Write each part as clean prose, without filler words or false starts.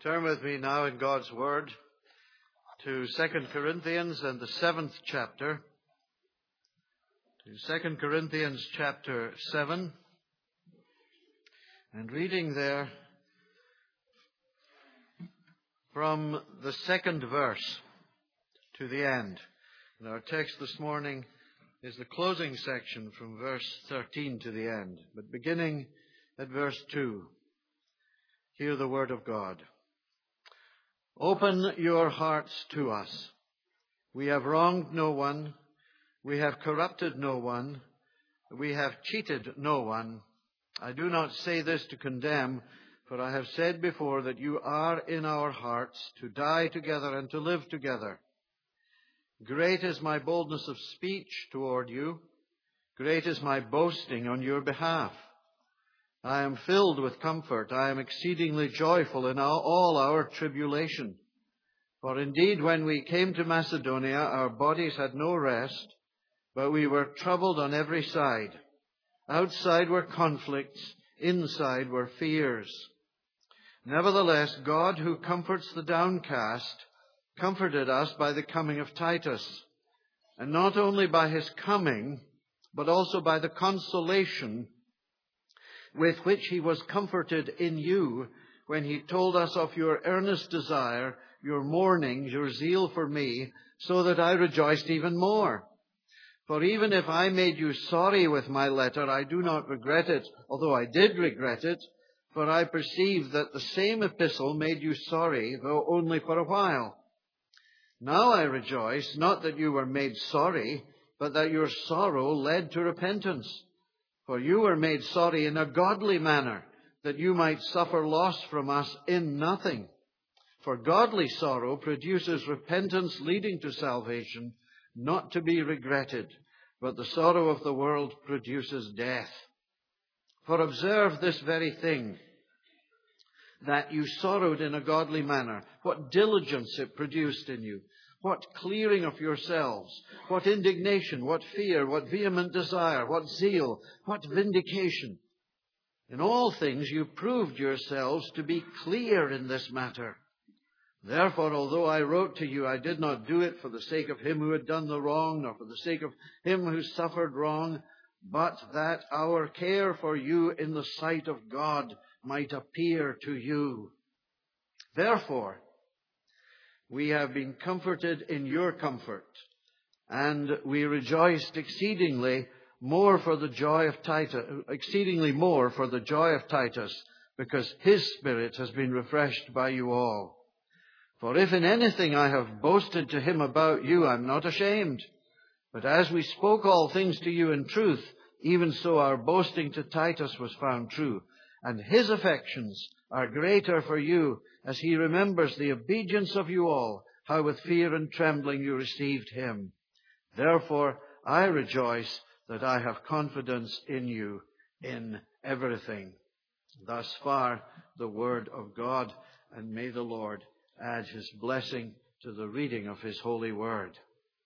Turn with me now in God's Word to 2 Corinthians and the 7th chapter. To 2 Corinthians chapter 7. And reading there from the 2nd verse to the end. And our text this morning is the closing section from verse 13 to the end. But beginning at verse 2, hear the word of God. Open your hearts to us. We have wronged no one. We have corrupted no one. We have cheated no one. I do not say this to condemn, for I have said before that you are in our hearts to die together and to live together. Great is my boldness of speech toward you. Great is my boasting on your behalf. I am filled with comfort. I am exceedingly joyful in all our tribulation. For indeed, when we came to Macedonia, our bodies had no rest, but we were troubled on every side. Outside were conflicts, inside were fears. Nevertheless, God, who comforts the downcast, comforted us by the coming of Titus, and not only by his coming, but also by the consolation with which he was comforted in you when he told us of your earnest desire, your mourning, your zeal for me, so that I rejoiced even more. For even if I made you sorry with my letter, I do not regret it, although I did regret it, for I perceive that the same epistle made you sorry, though only for a while. Now I rejoice, not that you were made sorry, but that your sorrow led to repentance. For you were made sorry in a godly manner, that you might suffer loss from us in nothing. For godly sorrow produces repentance leading to salvation, not to be regretted, but the sorrow of the world produces death. For observe this very thing, that you sorrowed in a godly manner, what diligence it produced in you, what clearing of yourselves, what indignation, what fear, what vehement desire, what zeal, what vindication. In all things you proved yourselves to be clear in this matter. Therefore, although I wrote to you, I did not do it for the sake of him who had done the wrong, nor for the sake of him who suffered wrong, but that our care for you in the sight of God might appear to you. Therefore, we have been comforted in your comfort, and we rejoiced exceedingly more for the joy of Titus, because his spirit has been refreshed by you all. For if in anything I have boasted to him about you, I am not ashamed. But as we spoke all things to you in truth, even so our boasting to Titus was found true. And his affections are greater for you, as he remembers the obedience of you all, how with fear and trembling you received him. Therefore I rejoice that I have confidence in you in everything. Thus far the word of God, and may the Lord add his blessing to the reading of his holy word.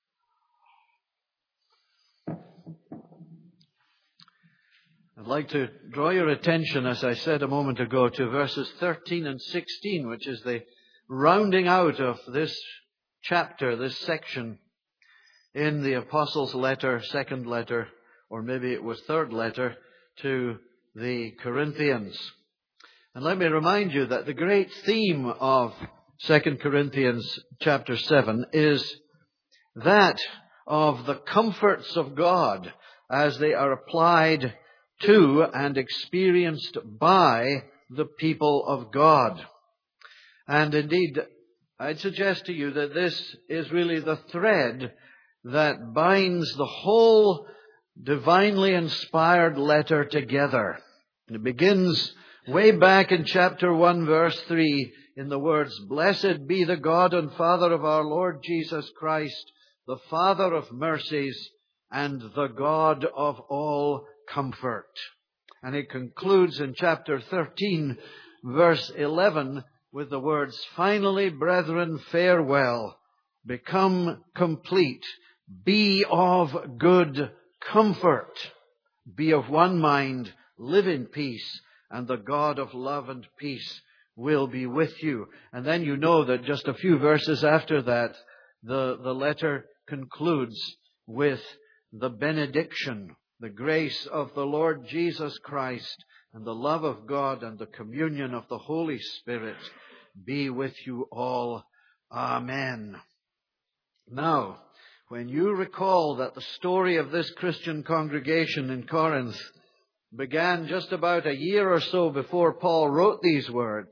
I'd like to draw your attention, as I said a moment ago, to verses 13 and 16, which is the rounding out of this chapter, this section in the Apostles' letter, second letter, or maybe it was third letter, to the Corinthians. And let me remind you that the great theme of 2 Corinthians chapter 7 is that of the comforts of God as they are applied to and experienced by the people of God. And indeed, I'd suggest to you that this is really the thread that binds the whole divinely inspired letter together. And it begins way back in chapter 1, verse 3, in the words, "Blessed be the God and Father of our Lord Jesus Christ, the Father of mercies and the God of all comfort." And it concludes in chapter 13, verse 11, with the words, "Finally, brethren, farewell. Become complete. Be of good comfort. Be of one mind. Live in peace. And the God of love and peace will be with you. And then you know that just a few verses after that, the letter concludes with the benediction. The grace of the Lord Jesus Christ and the love of God and the communion of the Holy Spirit be with you all. Amen. Now, when you recall that the story of this Christian congregation in Corinth began just about a year or so before Paul wrote these words,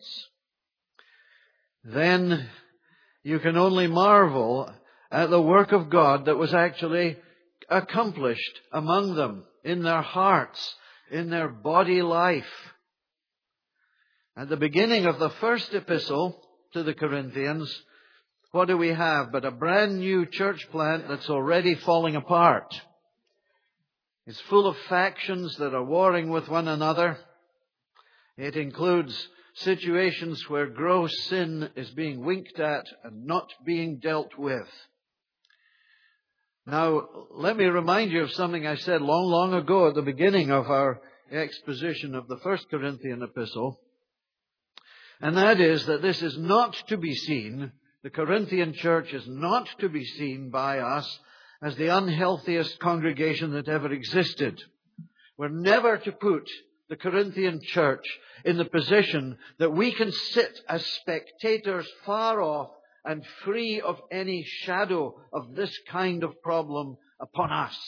then you can only marvel at the work of God that was actually accomplished among them, in their hearts, in their body life. At the beginning of the first epistle to the Corinthians, what do we have but a brand new church plant that's already falling apart? It's full of factions that are warring with one another. It includes situations where gross sin is being winked at and not being dealt with. Now, let me remind you of something I said long, long ago at the beginning of our exposition of the First Corinthian epistle. And that is that this is not to be seen, the Corinthian church is not to be seen by us as the unhealthiest congregation that ever existed. We're never to put the Corinthian church in the position that we can sit as spectators far off and free of any shadow of this kind of problem upon us.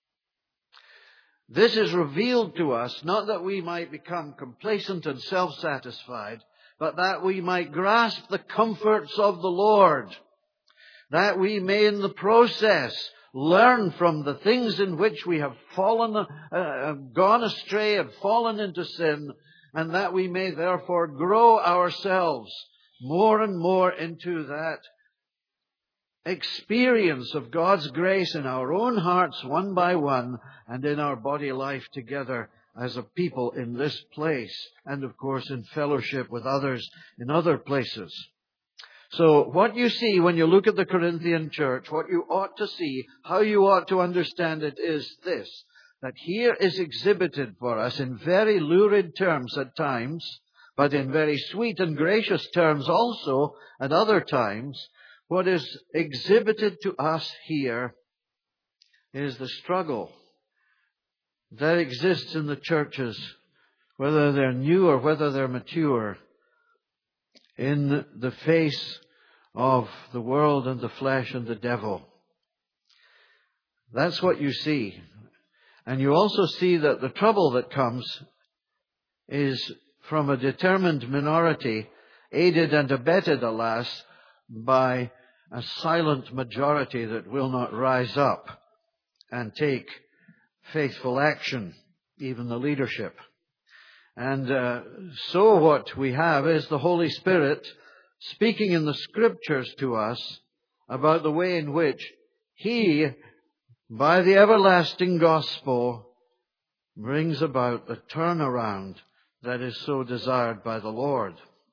This is revealed to us not that we might become complacent and self-satisfied, but that we might grasp the comforts of the Lord, that we may in the process learn from the things in which we have gone astray and fallen into sin, and that we may therefore grow ourselves more and more into that experience of God's grace in our own hearts one by one and in our body life together as a people in this place and, of course, in fellowship with others in other places. So what you see when you look at the Corinthian church, what you ought to see, how you ought to understand it is this, that here is exhibited for us in very lurid terms at times, but in very sweet and gracious terms also at other times. What is exhibited to us here is the struggle that exists in the churches, whether they're new or whether they're mature, in the face of the world and the flesh and the devil. That's what you see. And you also see that the trouble that comes is from a determined minority, aided and abetted, alas, by a silent majority that will not rise up and take faithful action, even the leadership. And so what we have is the Holy Spirit speaking in the Scriptures to us about the way in which He, by the everlasting gospel, brings about the turnaround that is so desired by the Lord.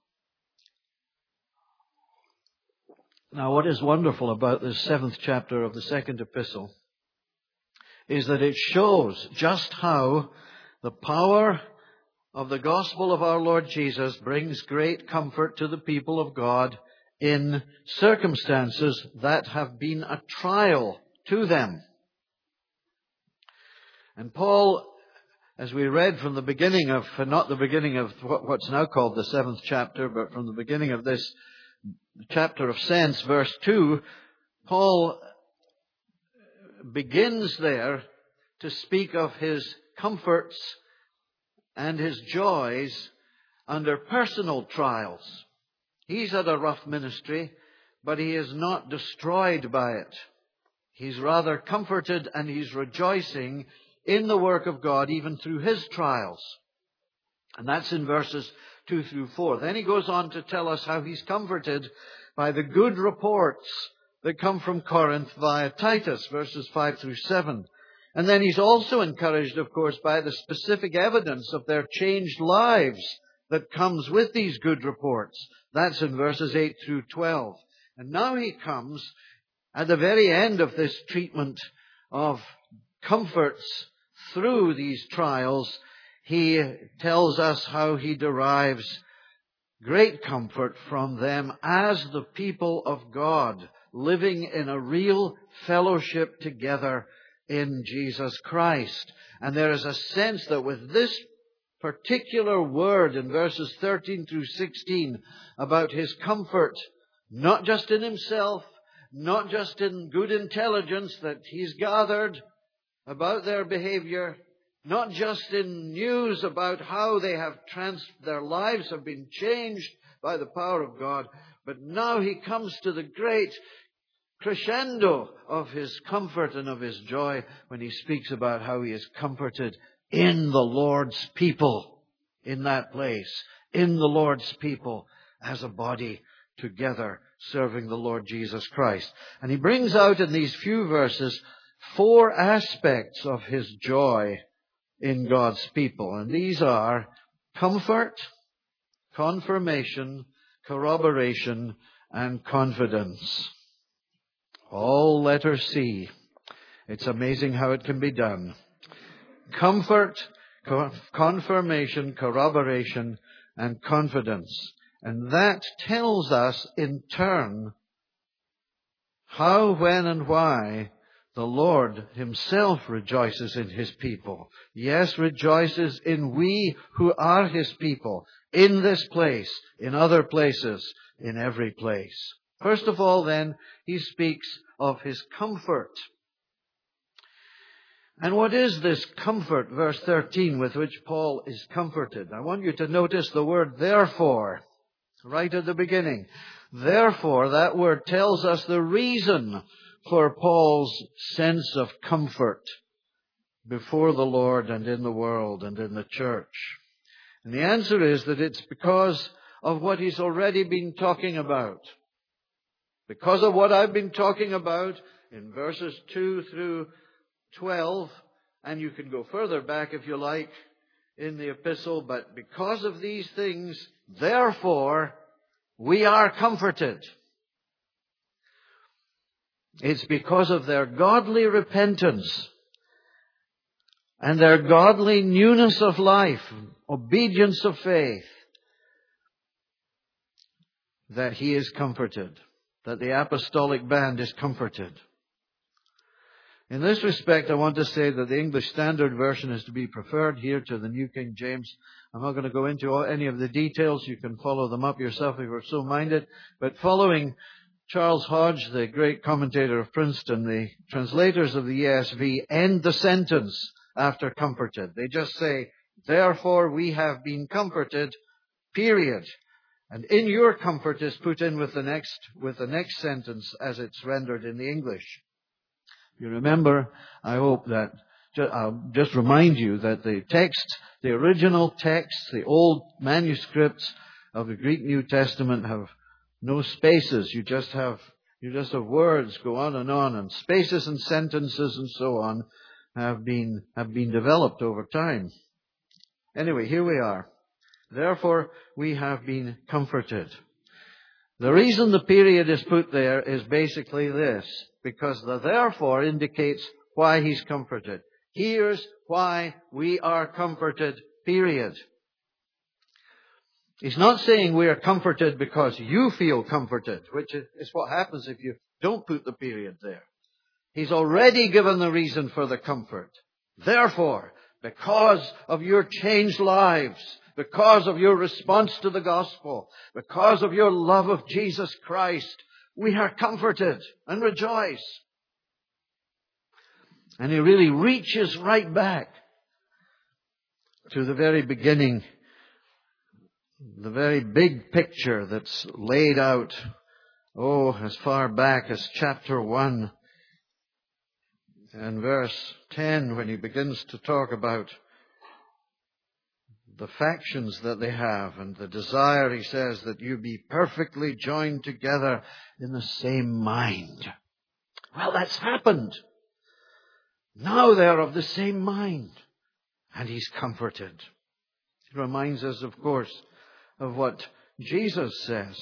Now, what is wonderful about this 7th chapter of the second epistle is that it shows just how the power of the gospel of our Lord Jesus brings great comfort to the people of God in circumstances that have been a trial to them. And Paul, as we read from the beginning of, not the beginning of what's now called the 7th chapter, but from the beginning of this chapter of sense, verse 2, Paul begins there to speak of his comforts and his joys under personal trials. He's had a rough ministry, but he is not destroyed by it. He's rather comforted and he's rejoicing in the work of God even through his trials. And that's in verses 2 through 4. Then he goes on to tell us how he's comforted by the good reports that come from Corinth via Titus, verses 5 through 7. And then he's also encouraged, of course, by the specific evidence of their changed lives that comes with these good reports. That's in verses 8 through 12. And now he comes at the very end of this treatment of comforts through these trials. He tells us how he derives great comfort from them as the people of God, living in a real fellowship together in Jesus Christ. And there is a sense that with this particular word in verses 13 through 16 about His comfort, not just in Himself, not just in good intelligence that He's gathered about their behavior, not just in news about how they have their lives have been changed by the power of God, but now He comes to the great crescendo of His comfort and of His joy when He speaks about how He is comforted in the Lord's people, in that place, in the Lord's people as a body together serving the Lord Jesus Christ. And he brings out in these few verses 4 aspects of His joy in God's people. And these are comfort, confirmation, corroboration, and confidence. All letter C. It's amazing how it can be done. Comfort, confirmation, corroboration, and confidence. And that tells us in turn how, when, and why the Lord Himself rejoices in His people. Yes, rejoices in we who are His people, in this place, in other places, in every place. First of all, then, He speaks of His comfort. And what is this comfort, verse 13, with which Paul is comforted? I want you to notice the word therefore, right at the beginning. Therefore, that word tells us the reason for Paul's sense of comfort before the Lord and in the world and in the church. And the answer is that it's because of what he's already been talking about. Because of what I've been talking about in verses 2 through 12, and you can go further back if you like in the epistle, but because of these things, therefore, we are comforted. It's because of their godly repentance and their godly newness of life, obedience of faith, that he is comforted, that the apostolic band is comforted. In this respect, I want to say that the English Standard Version is to be preferred here to the New King James. I'm not going to go into any of the details. You can follow them up yourself if you're so minded. But following Charles Hodge, the great commentator of Princeton, the translators of the ESV end the sentence after comforted. They just say, therefore we have been comforted, period. And in your comfort is put in with the next sentence as it's rendered in the English. You remember, I hope that, I'll just remind you that the text, the original texts, the old manuscripts of the Greek New Testament have no spaces. You just have words go on, and spaces and sentences and so on have been developed over time. Anyway, here we are. Therefore, we have been comforted. The reason the period is put there is basically this, because the therefore indicates why he's comforted. Here's why we are comforted, period. He's not saying we are comforted because you feel comforted, which is what happens if you don't put the period there. He's already given the reason for the comfort. Therefore, because of your changed lives, because of your response to the gospel, because of your love of Jesus Christ, we are comforted and rejoice. And he really reaches right back to the very beginning, the very big picture that's laid out, as far back as chapter 1 and verse 10, when he begins to talk about the factions that they have and the desire, he says, that you be perfectly joined together in the same mind. Well, that's happened. Now they're of the same mind. And he's comforted. It reminds us, of course, of what Jesus says.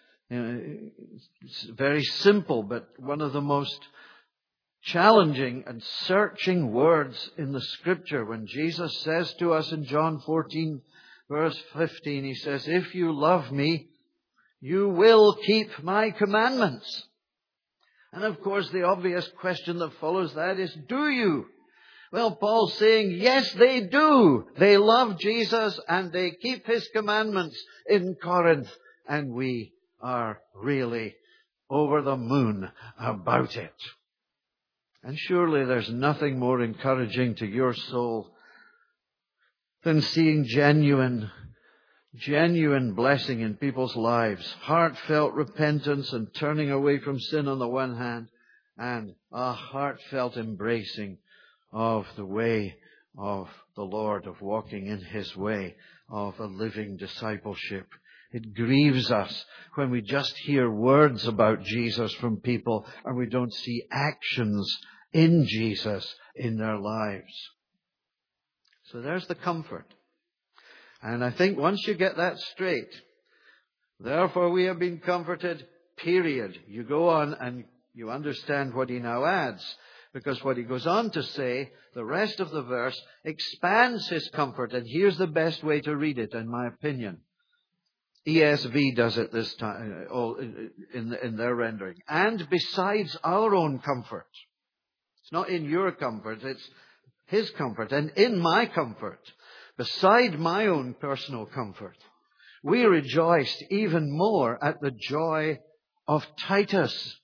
It's very simple, but one of the most challenging and searching words in the Scripture when Jesus says to us in John 14, verse 15, he says, if you love me, you will keep my commandments. And of course, the obvious question that follows that is, do you? Well, Paul's saying, yes, they do. They love Jesus and they keep His commandments in Corinth. And we are really over the moon about it. And surely there's nothing more encouraging to your soul than seeing genuine blessing in people's lives. Heartfelt repentance and turning away from sin on the one hand, and a heartfelt embracing of the way of the Lord, of walking in His way, of a living discipleship. It grieves us when we just hear words about Jesus from people and we don't see actions in Jesus in their lives. So there's the comfort. And I think once you get that straight, therefore we have been comforted, period. You go on and you understand what he now adds. Because what he goes on to say, the rest of the verse, expands his comfort. And here's the best way to read it, in my opinion. ESV does it this time, in their rendering. And besides our own comfort. It's not in your comfort, it's his comfort. And in my comfort, beside my own personal comfort, we rejoiced even more at the joy of Titus.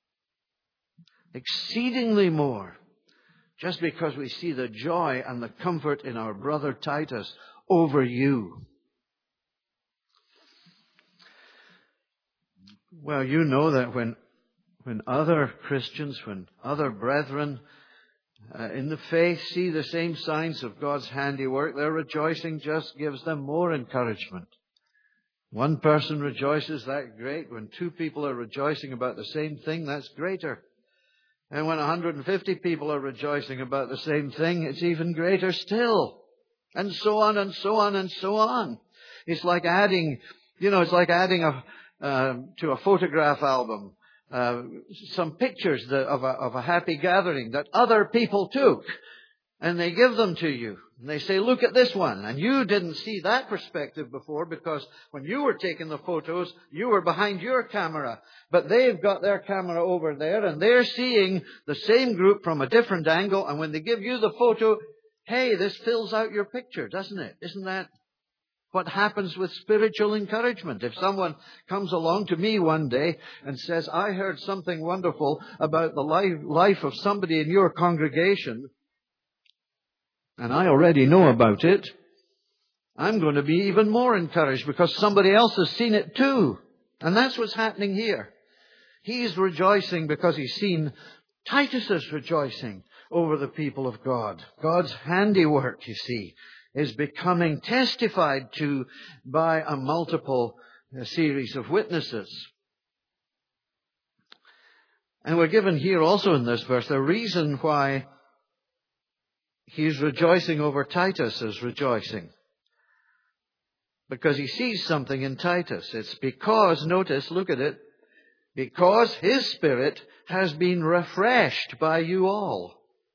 Exceedingly more. Just because we see the joy and the comfort in our brother Titus over you. Well, you know that when other Christians, when other brethren in the faith see the same signs of God's handiwork, their rejoicing just gives them more encouragement. One person rejoices, that's great. When two people are rejoicing about the same thing, that's greater. And when 150 people are rejoicing about the same thing, it's even greater still. And so on and so on and so on. It's like adding, to a photograph album, some pictures of a happy gathering that other people took. And they give them to you. And they say, look at this one. And you didn't see that perspective before because when you were taking the photos, you were behind your camera. But they've got their camera over there and they're seeing the same group from a different angle. And when they give you the photo, hey, this fills out your picture, doesn't it? Isn't that what happens with spiritual encouragement? If someone comes along to me one day and says, I heard something wonderful about the life of somebody in your congregation, and I already know about it, I'm going to be even more encouraged because somebody else has seen it too. And that's what's happening here. He's rejoicing because he's seen Titus's rejoicing over the people of God. God's handiwork, you see, is becoming testified to by a multiple series of witnesses. And we're given here also in this verse the reason why he's rejoicing over Titus as rejoicing. Because he sees something in Titus. It's because, notice, look at it, because his spirit has been refreshed by you all.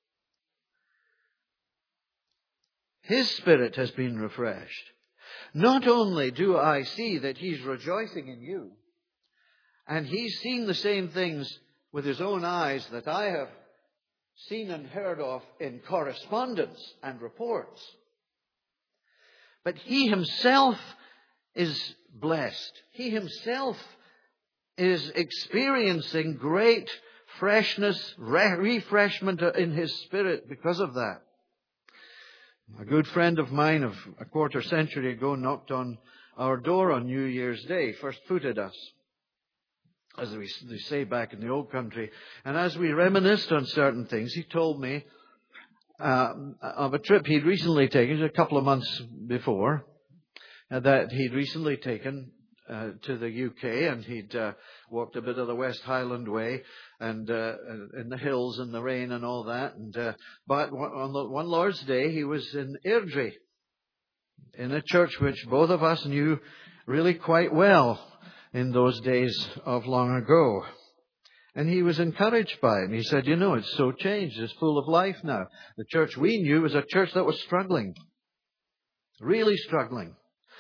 His spirit has been refreshed. Not only do I see that he's rejoicing in you, and he's seen the same things with his own eyes that I have seen and heard of in correspondence and reports. But he himself is blessed. He himself is experiencing great freshness, refreshment in his spirit because of that. A good friend of mine of a quarter century ago knocked on our door on New Year's Day, first footed us, as they say back in the old country. And as we reminisced on certain things, he told me of a trip he'd recently taken, a couple of months before, that he'd recently taken to the UK, and he'd walked a bit of the West Highland Way, and in the hills and the rain and all that. But on one Lord's Day, he was in Airdrie, in a church which both of us knew really quite well in those days of long ago. And he was encouraged by it. And he said, it's so changed. It's full of life now. The church we knew was a church that was struggling. Really struggling.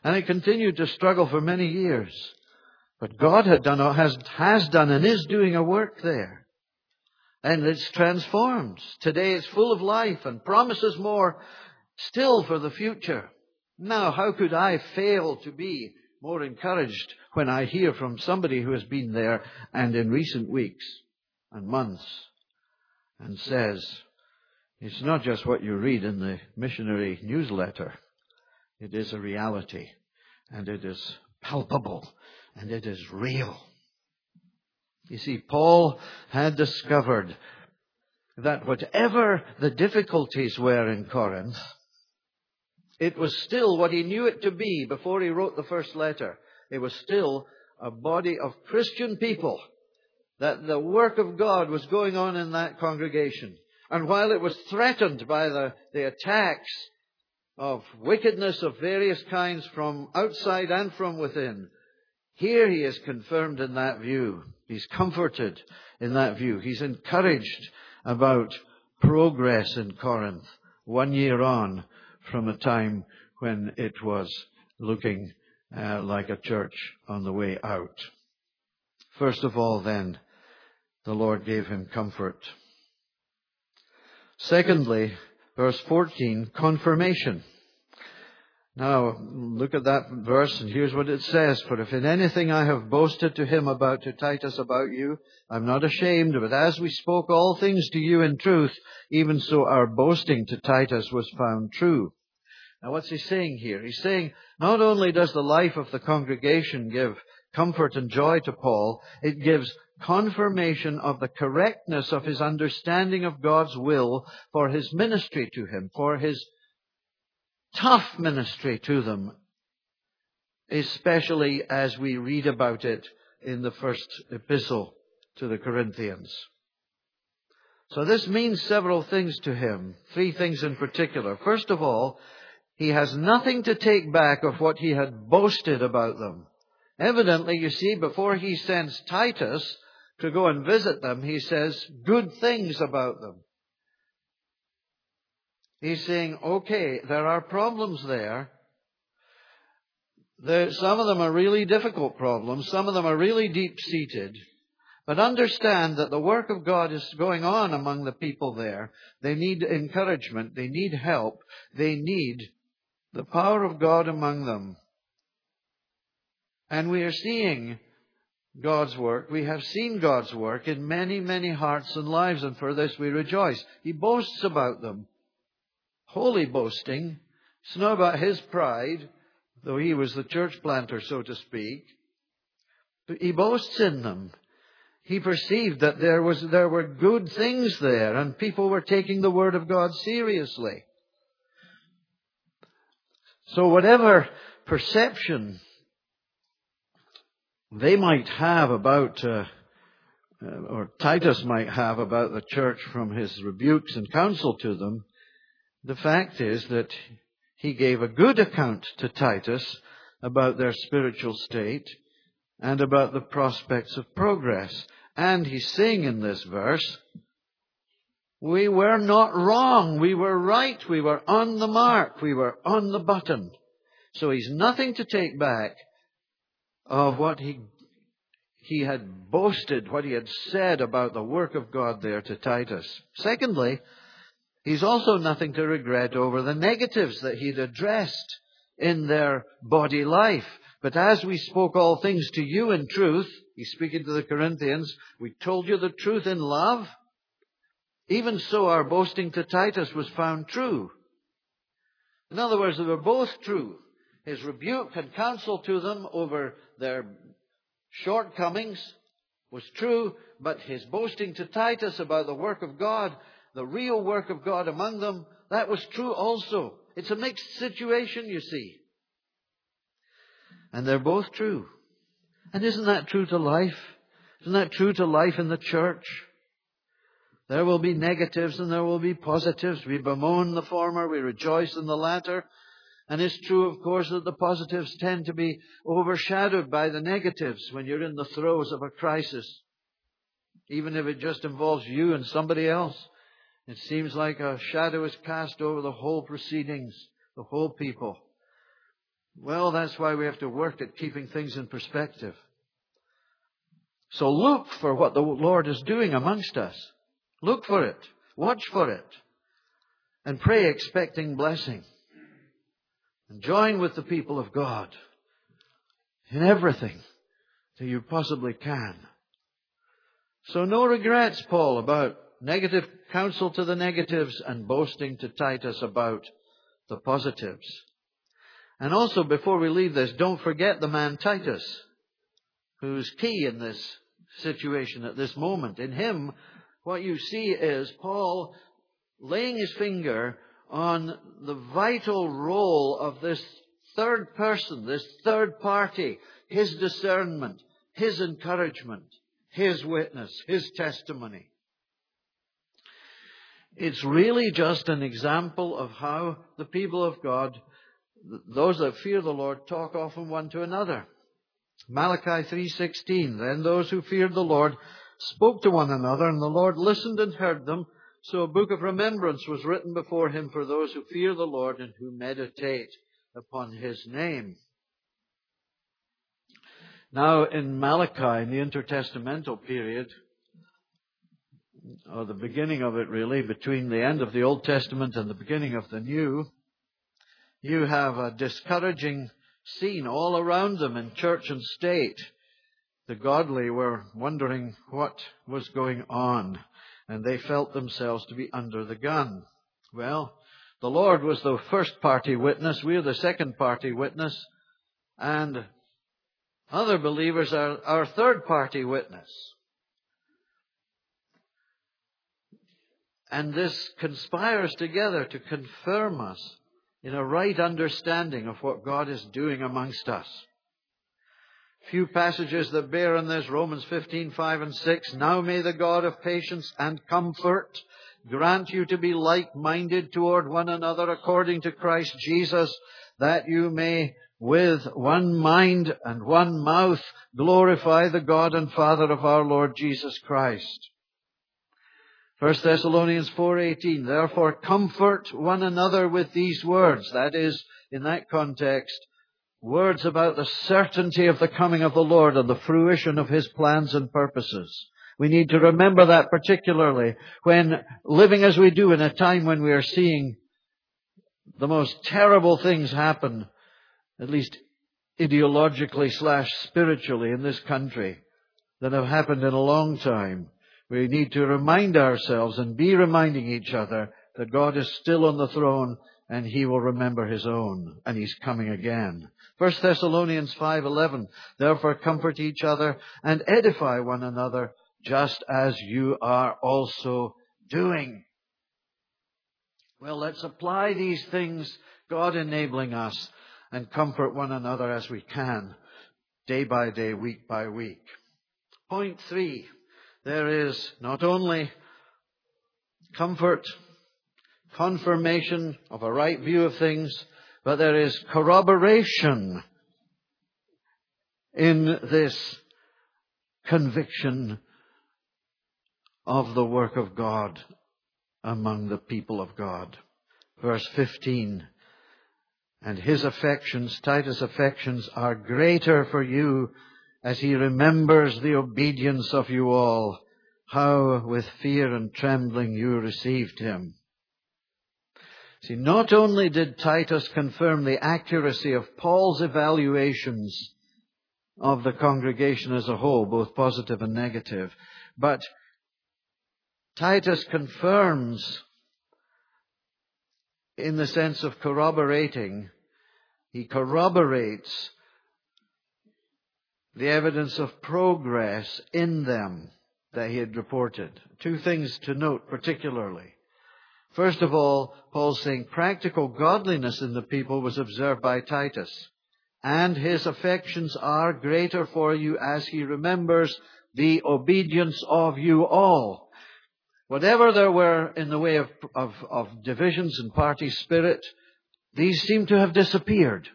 And it continued to struggle for many years. But God has done and is doing a work there. And it's transformed. Today it's full of life and promises more still for the future. Now, how could I fail to be more encouraged when I hear from somebody who has been there and in recent weeks and months and says, it's not just what you read in the missionary newsletter. It is a reality, and it is palpable, and it is real. You see, Paul had discovered that whatever the difficulties were in Corinth, it was still what he knew it to be before he wrote the first letter. It was still a body of Christian people, that the work of God was going on in that congregation. And while it was threatened by the attacks of wickedness of various kinds from outside and from within, here he is confirmed in that view. He's comforted in that view. He's encouraged about progress in Corinth 1 year on from a time when it was looking like a church on the way out. First of all, then, the Lord gave him comfort. Secondly, verse 14, confirmation. Now, look at that verse, and here's what it says. For if in anything I have boasted to him to Titus about you, I'm not ashamed, but as we spoke all things to you in truth, even so our boasting to Titus was found true. Now, what's he saying here? He's saying, not only does the life of the congregation give comfort and joy to Paul, it gives confirmation of the correctness of his understanding of God's will for his ministry to him, for his tough ministry to them, especially as we read about it in the first epistle to the Corinthians. So this means several things to him, 3 things in particular. First of all, he has nothing to take back of what he had boasted about them. Evidently, you see, before he sends Titus to go and visit them, he says good things about them. He's saying, okay, there are problems there. Some of them are really difficult problems. Some of them are really deep-seated. But understand that the work of God is going on among the people there. They need encouragement. They need help. They need the power of God among them. And we are seeing God's work. We have seen God's work in many, many hearts and lives, and for this we rejoice. He boasts about them. Holy boasting. It's not about his pride, though he was the church planter, so to speak. But he boasts in them. He perceived that there were good things there, and people were taking the Word of God seriously. So whatever perception they might have about, or Titus might have about the church from his rebukes and counsel to them, the fact is that he gave a good account to Titus about their spiritual state and about the prospects of progress. And he's saying in this verse, we were not wrong. We were right. We were on the mark. We were on the button. So he's nothing to take back of what he had boasted, what he had said about the work of God there to Titus. Secondly, he's also nothing to regret over the negatives that he'd addressed in their body life. But as we spoke all things to you in truth, he's speaking to the Corinthians, we told you the truth in love. Even so, our boasting to Titus was found true. In other words, they were both true. His rebuke and counsel to them over their shortcomings was true, but his boasting to Titus about the work of God, the real work of God among them, that was true also. It's a mixed situation, you see. And they're both true. And isn't that true to life? Isn't that true to life in the church? There will be negatives and there will be positives. We bemoan the former, we rejoice in the latter. And it's true, of course, that the positives tend to be overshadowed by the negatives when you're in the throes of a crisis. Even if it just involves you and somebody else. It seems like a shadow is cast over the whole proceedings, the whole people. Well, that's why we have to work at keeping things in perspective. So look for what the Lord is doing amongst us. Look for it. Watch for it. And pray expecting blessing. And join with the people of God in everything that you possibly can. So no regrets, Paul, about negative counsel to the negatives and boasting to Titus about the positives. And also, before we leave this, don't forget the man Titus, who's key in this situation at this moment. In him, what you see is Paul laying his finger on the vital role of this third person, this third party, his discernment, his encouragement, his witness, his testimony. It's really just an example of how the people of God, those that fear the Lord, talk often one to another. Malachi 3:16, then those who feared the Lord spoke to one another, and the Lord listened and heard them. So a book of remembrance was written before him for those who fear the Lord and who meditate upon his name. Now in Malachi, in the intertestamental period, or the beginning of it really, between the end of the Old Testament and the beginning of the New, you have a discouraging scene all around them in church and state. The godly were wondering what was going on, and they felt themselves to be under the gun. Well, the Lord was the first party witness. We are the second party witness. And other believers are our third party witness. And this conspires together to confirm us in a right understanding of what God is doing amongst us. Few passages that bear on this. Romans 15:5 and 6. Now may the God of patience and comfort grant you to be like-minded toward one another according to Christ Jesus, that you may with one mind and one mouth glorify the God and Father of our Lord Jesus Christ. 1 Thessalonians 4:18. Therefore comfort one another with these words. That is, in that context, words about the certainty of the coming of the Lord and the fruition of His plans and purposes. We need to remember that particularly when living as we do in a time when we are seeing the most terrible things happen, at least ideologically / spiritually in this country, that have happened in a long time. We need to remind ourselves and be reminding each other that God is still on the throne and He will remember His own, and He's coming again. 1 Thessalonians 5:11, therefore comfort each other and edify one another, just as you are also doing. Well, let's apply these things, God enabling us, and comfort one another as we can, day by day, week by week. Point 3, there is not only comfort, confirmation of a right view of things, but there is corroboration in this conviction of the work of God among the people of God. Verse 15, and his affections, Titus' affections, are greater for you as he remembers the obedience of you all, how with fear and trembling you received him. See, not only did Titus confirm the accuracy of Paul's evaluations of the congregation as a whole, both positive and negative, but Titus confirms, in the sense of corroborating, he corroborates the evidence of progress in them that he had reported. Two things to note particularly. First of all, Paul's saying practical godliness in the people was observed by Titus, and his affections are greater for you as he remembers the obedience of you all. Whatever there were in the way of divisions and party spirit, these seem to have disappeared.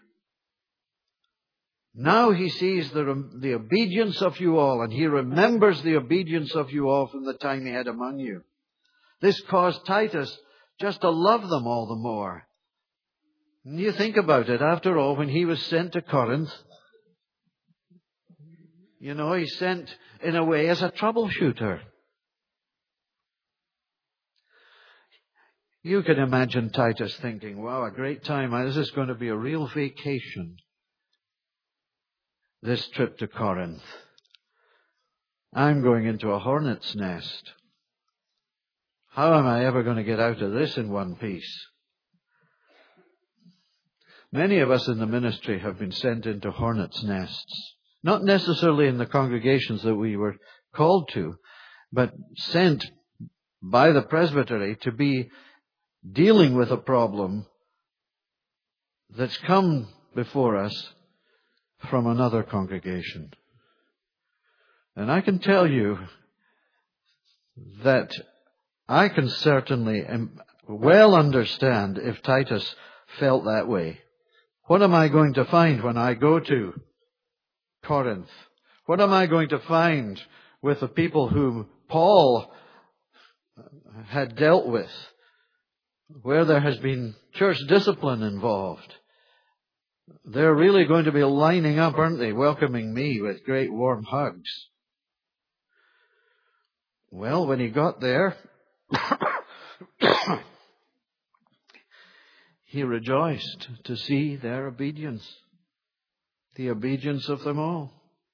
Now he sees the obedience of you all, and he remembers the obedience of you all from the time he had among you. This caused Titus just to love them all the more. And you think about it, after all, when he was sent to Corinth, he's sent in a way as a troubleshooter. You can imagine Titus thinking, wow, a great time. This is going to be a real vacation. This trip to Corinth. I'm going into a hornet's nest. How am I ever going to get out of this in one piece? Many of us in the ministry have been sent into hornet's nests. Not necessarily in the congregations that we were called to, but sent by the presbytery to be dealing with a problem that's come before us from another congregation. And I can tell you that I can certainly well understand if Titus felt that way. What am I going to find when I go to Corinth? What am I going to find with the people whom Paul had dealt with, where there has been church discipline involved? They're really going to be lining up, aren't they, welcoming me with great warm hugs. Well, when he got there, he rejoiced to see their obedience, the obedience of them all.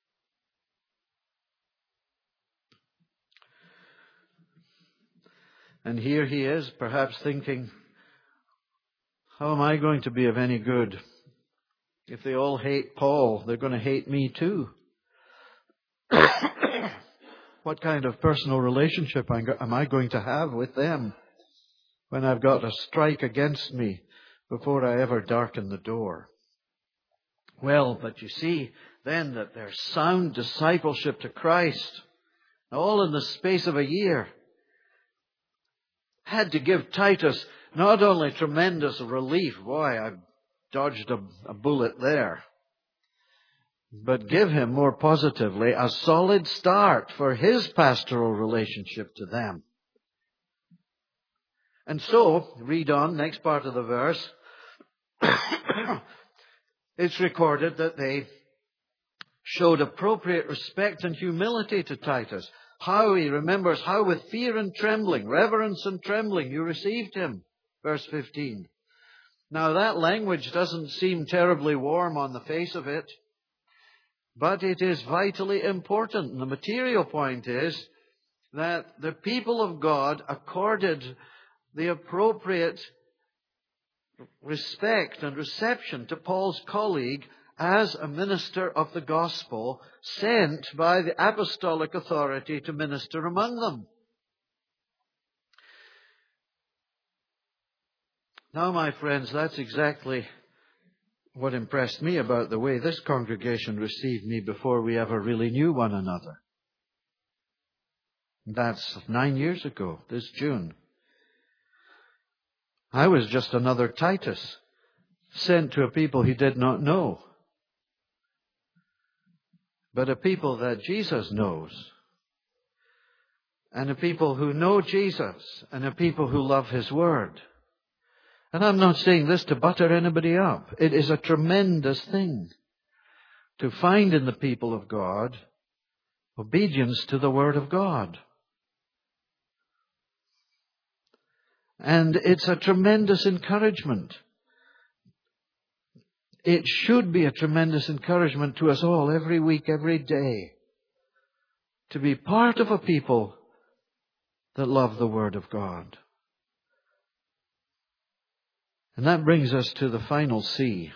And here he is, perhaps thinking, how am I going to be of any good? If they all hate Paul, they're going to hate me too. What kind of personal relationship am I going to have with them when I've got a strike against me before I ever darken the door? Well, but you see then that their sound discipleship to Christ, all in the space of a year, had to give Titus not only tremendous relief, boy, I've dodged a bullet there, but give him more positively a solid start for his pastoral relationship to them. And so, read on, next part of the verse. It's recorded that they showed appropriate respect and humility to Titus. How he remembers how with fear and trembling, reverence and trembling, you received him. Verse 15. Now that language doesn't seem terribly warm on the face of it, but it is vitally important. And the material point is that the people of God accorded the appropriate respect and reception to Paul's colleague as a minister of the gospel sent by the apostolic authority to minister among them. Now, my friends, that's exactly what impressed me about the way this congregation received me before we ever really knew one another. That's 9 years ago, this June. I was just another Titus, sent to a people he did not know, but a people that Jesus knows, and a people who know Jesus, and a people who love His Word. And I'm not saying this to butter anybody up. It is a tremendous thing to find in the people of God obedience to the Word of God. And it's a tremendous encouragement. It should be a tremendous encouragement to us all every week, every day, to be part of a people that love the Word of God. And that brings us to the final C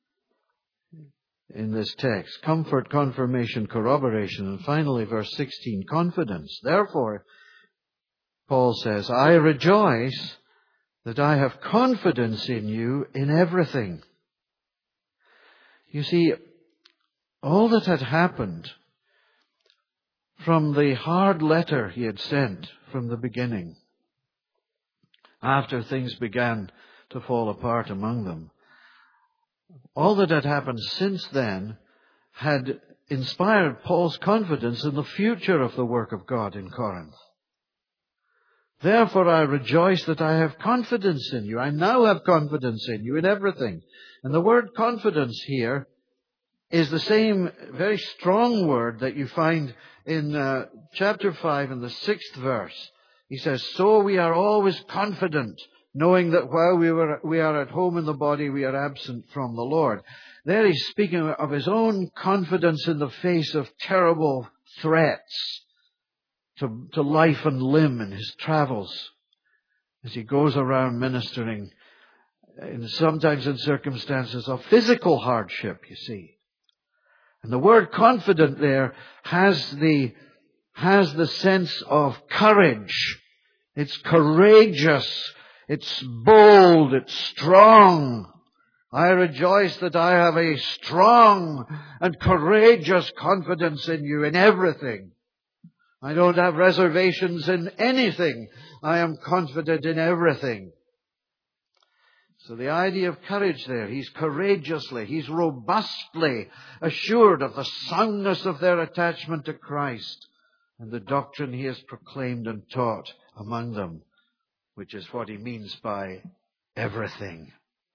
in this text. Comfort, confirmation, corroboration. And finally, verse 16, confidence. Therefore, Paul says, I rejoice that I have confidence in you in everything. You see, all that had happened from the hard letter he had sent from the beginning, after things began to fall apart among them, all that had happened since then had inspired Paul's confidence in the future of the work of God in Corinth. Therefore I rejoice that I have confidence in you. I now have confidence in you in everything. And the word confidence here is the same very strong word that you find in chapter 5 in the 6th verse. He says, so we are always confident, knowing that while we are at home in the body, we are absent from the Lord. There he's speaking of his own confidence in the face of terrible threats to life and limb in his travels as he goes around ministering, sometimes in circumstances of physical hardship, you see. And the word confident there has the sense of courage. It's courageous. It's bold. It's strong. I rejoice that I have a strong and courageous confidence in you in everything. I don't have reservations in anything. I am confident in everything. So the idea of courage there, he's courageously, he's robustly assured of the soundness of their attachment to Christ and the doctrine he has proclaimed and taught among them, which is what he means by everything.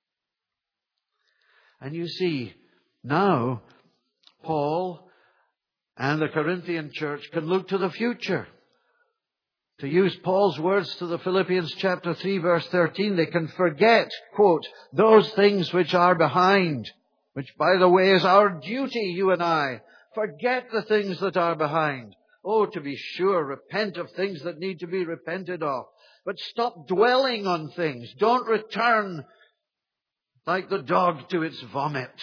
And you see, now Paul and the Corinthian church can look to the future. To use Paul's words to the Philippians chapter 3 verse 13, they can forget, quote, those things which are behind, which by the way is our duty, you and I. Forget the things that are behind. Oh, to be sure, repent of things that need to be repented of. But stop dwelling on things. Don't return like the dog to its vomit.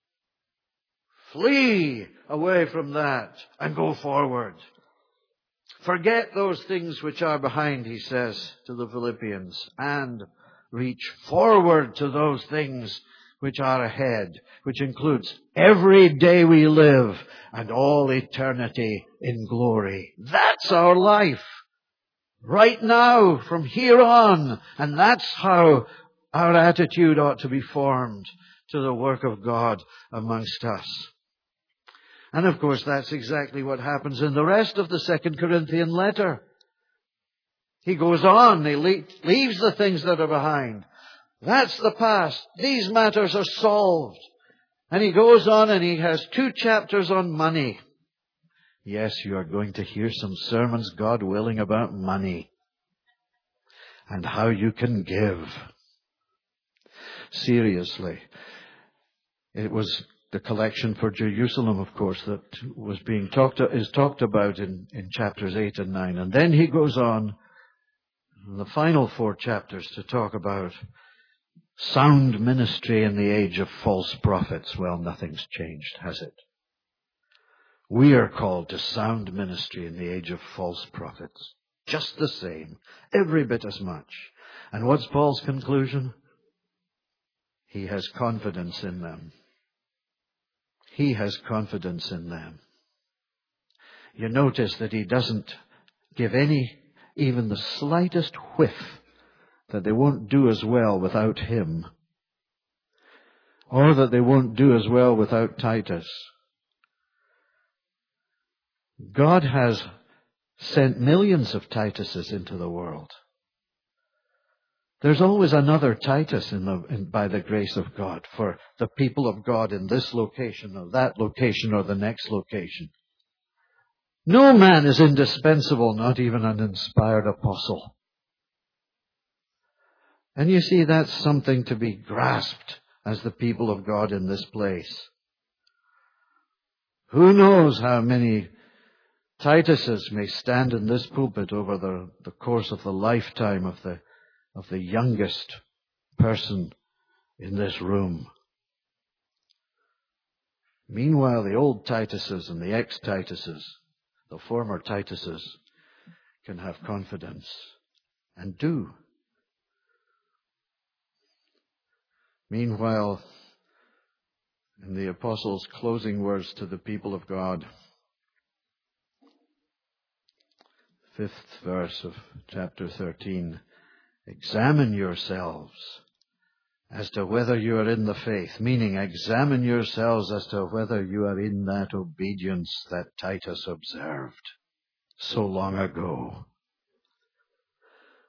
Flee away from that and go forward. Forget those things which are behind, he says to the Philippians, and reach forward to those things which are ahead, which includes every day we live and all eternity in glory. That's our life. Right now, from here on. And that's how our attitude ought to be formed to the work of God amongst us. And of course, that's exactly what happens in the rest of the 2 Corinthian letter. He goes on, he leaves the things that are behind. That's the past. These matters are solved. And he goes on and he has 2 chapters on money. Yes, you are going to hear some sermons, God willing, about money and how you can give. Seriously. It was the collection for Jerusalem, of course, that was is talked about in chapters 8 and 9. And then he goes on in the final 4 chapters to talk about sound ministry in the age of false prophets. Well, nothing's changed, has it? We are called to sound ministry in the age of false prophets. Just the same. Every bit as much. And what's Paul's conclusion? He has confidence in them. He has confidence in them. You notice that he doesn't give even the slightest whiff that they won't do as well without him, or that they won't do as well without Titus. God has sent millions of Tituses into the world. There's always another Titus by the grace of God for the people of God in this location or that location or the next location. No man is indispensable, not even an inspired apostle. And you see, that's something to be grasped as the people of God in this place. Who knows how many Tituses may stand in this pulpit over the course of the lifetime of the youngest person in this room. Meanwhile, the old Tituses and the ex-Tituses, the former Tituses, can have confidence and do. Meanwhile, in the apostles' closing words to the people of God, 5th verse of chapter 13, examine yourselves as to whether you are in the faith, meaning examine yourselves as to whether you are in that obedience that Titus observed so long ago.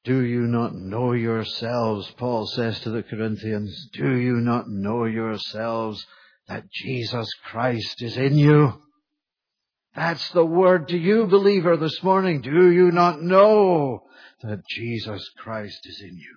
Do you not know yourselves, Paul says to the Corinthians, do you not know yourselves that Jesus Christ is in you? That's the word to you, believer, this morning. Do you not know that Jesus Christ is in you?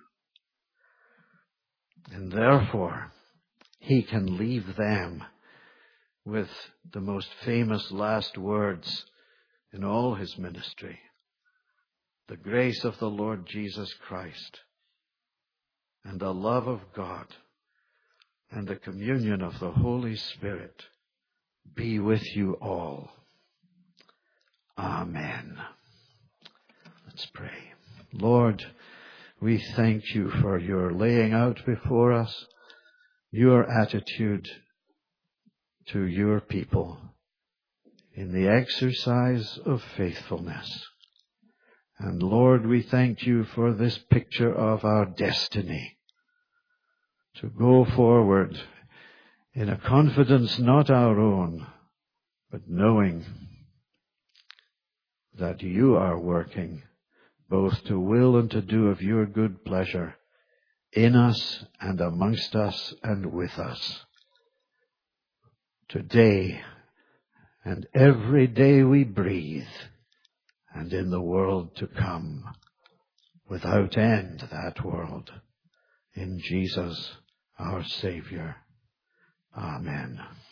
And therefore, he can leave them with the most famous last words in all his ministry. The grace of the Lord Jesus Christ and the love of God and the communion of the Holy Spirit be with you all. Amen. Let's pray. Lord, we thank you for your laying out before us your attitude to your people in the exercise of faithfulness. And Lord, we thank you for this picture of our destiny to go forward in a confidence not our own, but knowing that you are working both to will and to do of your good pleasure in us and amongst us and with us. Today and every day we breathe, and in the world to come, without end that world, in Jesus our Savior. Amen.